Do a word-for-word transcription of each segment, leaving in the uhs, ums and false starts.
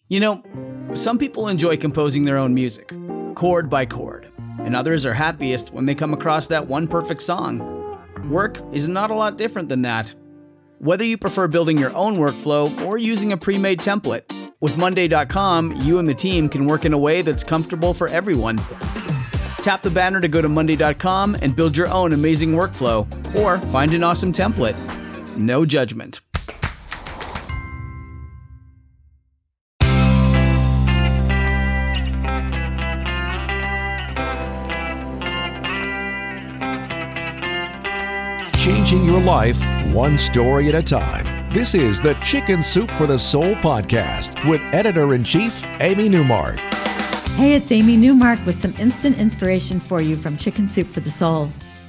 You know, some people enjoy composing their own music, chord by chord, and others are happiest when they come across that one perfect song. Work is not a lot different than that. Whether you prefer building your own workflow or using a pre-made template, with Monday dot com, you and the team can work in a way that's comfortable for everyone. Tap the banner to go to Monday dot com and build your own amazing workflow, or find an awesome template. No judgment. Changing your life one story at a time. This is the Chicken Soup for the Soul podcast with Editor-in-Chief Amy Newmark. Hey, it's Amy Newmark with some instant inspiration for you from Chicken Soup for the Soul.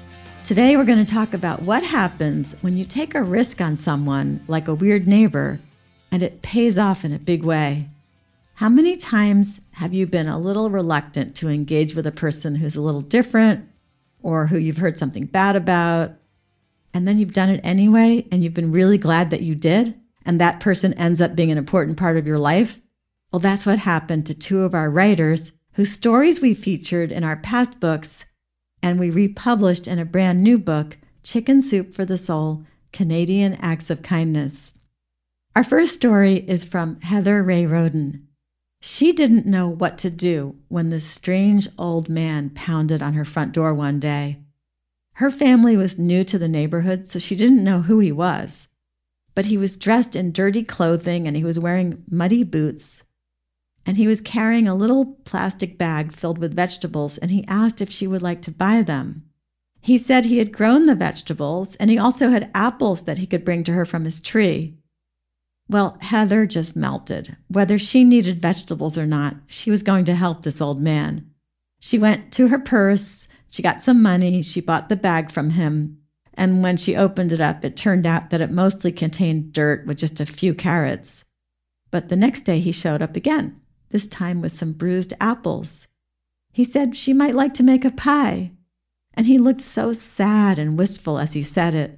Today we're going to talk about what happens when you take a risk on someone like a weird neighbor and it pays off in a big way. How many times have you been a little reluctant to engage with a person who's a little different or who you've heard something bad about? And then you've done it anyway, and you've been really glad that you did, and that person ends up being an important part of your life? Well, that's what happened to two of our writers whose stories we featured in our past books, and we republished in a brand new book, Chicken Soup for the Soul, Canadian Acts of Kindness. Our first story is from Heather Ray Roden. She didn't know what to do when this strange old man pounded on her front door one day. Her family was new to the neighborhood, so she didn't know who he was. But he was dressed in dirty clothing and he was wearing muddy boots. And he was carrying a little plastic bag filled with vegetables, and he asked if she would like to buy them. He said he had grown the vegetables, and he also had apples that he could bring to her from his tree. Well, Heather just melted. Whether she needed vegetables or not, she was going to help this old man. She went to her purse. She got some money, she bought the bag from him, and when she opened it up, it turned out that it mostly contained dirt with just a few carrots. But the next day he showed up again, this time with some bruised apples. He said she might like to make a pie, and he looked so sad and wistful as he said it.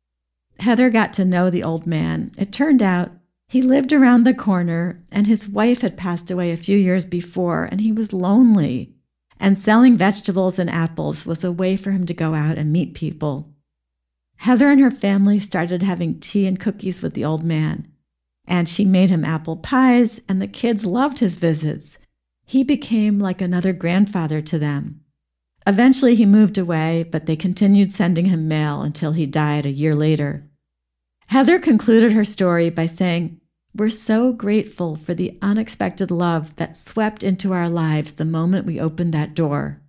Heather got to know the old man. It turned out he lived around the corner, and his wife had passed away a few years before, and he was lonely. And selling vegetables and apples was a way for him to go out and meet people. Heather and her family started having tea and cookies with the old man, and she made him apple pies, and the kids loved his visits. He became like another grandfather to them. Eventually he moved away, but they continued sending him mail until he died a year later. Heather concluded her story by saying, "We're so grateful for the unexpected love that swept into our lives the moment we opened that door."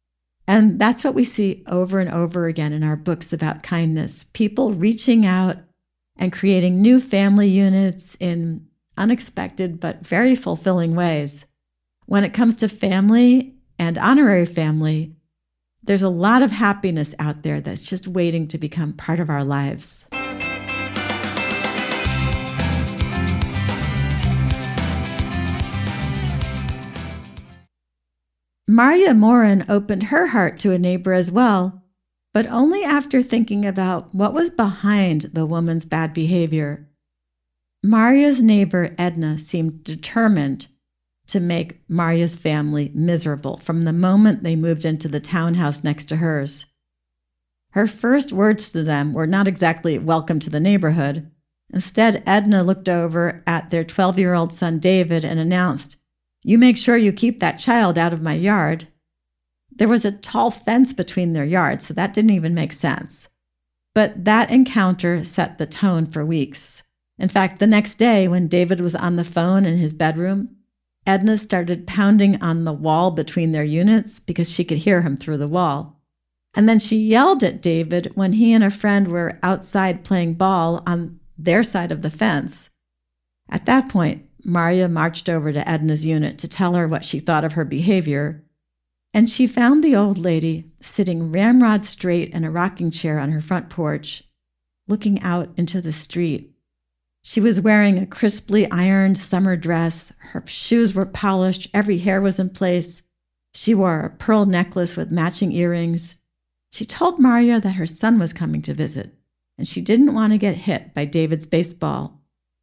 And that's what we see over and over again in our books about kindness, people reaching out and creating new family units in unexpected but very fulfilling ways. When it comes to family and honorary family, there's a lot of happiness out there that's just waiting to become part of our lives. Maria Morin opened her heart to a neighbor as well, but only after thinking about what was behind the woman's bad behavior. Maria's neighbor, Edna, seemed determined to make Maria's family miserable from the moment they moved into the townhouse next to hers. Her first words to them were not exactly welcome to the neighborhood. Instead, Edna looked over at their twelve-year-old son, David, and announced, "You make sure you keep that child out of my yard." There was a tall fence between their yards, so that didn't even make sense. But that encounter set the tone for weeks. In fact, the next day, when David was on the phone in his bedroom, Edna started pounding on the wall between their units because she could hear him through the wall. And then she yelled at David when he and a friend were outside playing ball on their side of the fence. At that point, Maria marched over to Edna's unit to tell her what she thought of her behavior, and she found the old lady sitting ramrod straight in a rocking chair on her front porch, looking out into the street. She was wearing a crisply ironed summer dress, her shoes were polished, every hair was in place. She wore a pearl necklace with matching earrings. She told Maria that her son was coming to visit, and she didn't want to get hit by David's baseball.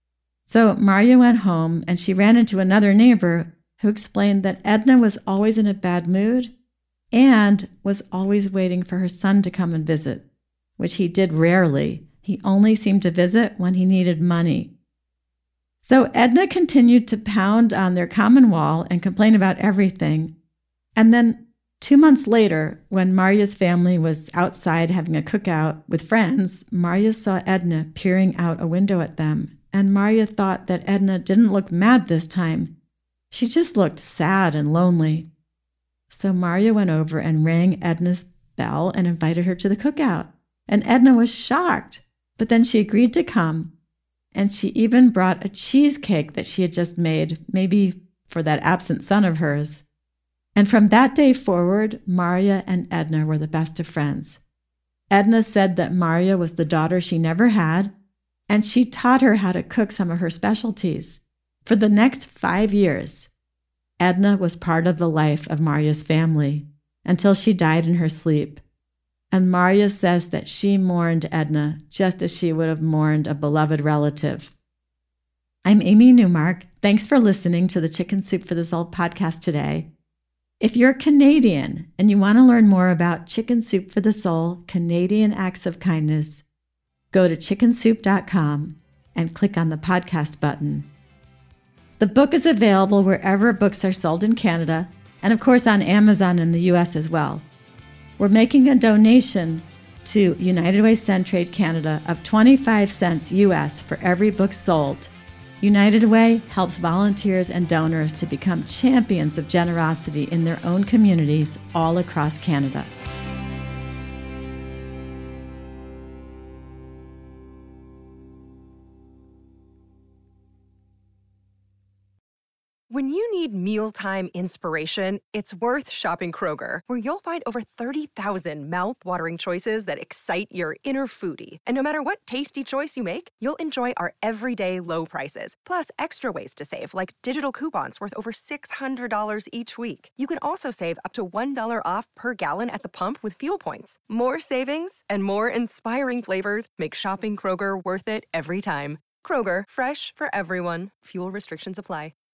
So Marya went home and she ran into another neighbor who explained that Edna was always in a bad mood and was always waiting for her son to come and visit, which he did rarely. He only seemed to visit when he needed money. So Edna continued to pound on their common wall and complain about everything. And then two months later, when Marya's family was outside having a cookout with friends, Marya saw Edna peering out a window at them. And Marya thought that Edna didn't look mad this time. She just looked sad and lonely. So Marya went over and rang Edna's bell and invited her to the cookout. And Edna was shocked, but then she agreed to come. And she even brought a cheesecake that she had just made, maybe for that absent son of hers. And from that day forward, Marya and Edna were the best of friends. Edna said that Marya was the daughter she never had, and she taught her how to cook some of her specialties. For the next five years, Edna was part of the life of Marya's family until she died in her sleep. And Marya says that she mourned Edna just as she would have mourned a beloved relative. I'm Amy Newmark. Thanks for listening to the Chicken Soup for the Soul podcast today. If you're Canadian and you want to learn more about Chicken Soup for the Soul, Canadian Acts of Kindness, go to chicken soup dot com and click on the podcast button. The book is available wherever books are sold in Canada, and of course on Amazon in the U S as well. We're making a donation to United Way Centraide Canada of twenty-five cents U S for every book sold. United Way helps volunteers and donors to become champions of generosity in their own communities all across Canada. When you need mealtime inspiration, it's worth shopping Kroger, where you'll find over thirty thousand mouth-watering choices that excite your inner foodie. And no matter what tasty choice you make, you'll enjoy our everyday low prices, plus extra ways to save, like digital coupons worth over six hundred dollars each week. You can also save up to one dollar off per gallon at the pump with fuel points. More savings and more inspiring flavors make shopping Kroger worth it every time. Kroger, fresh for everyone. Fuel restrictions apply.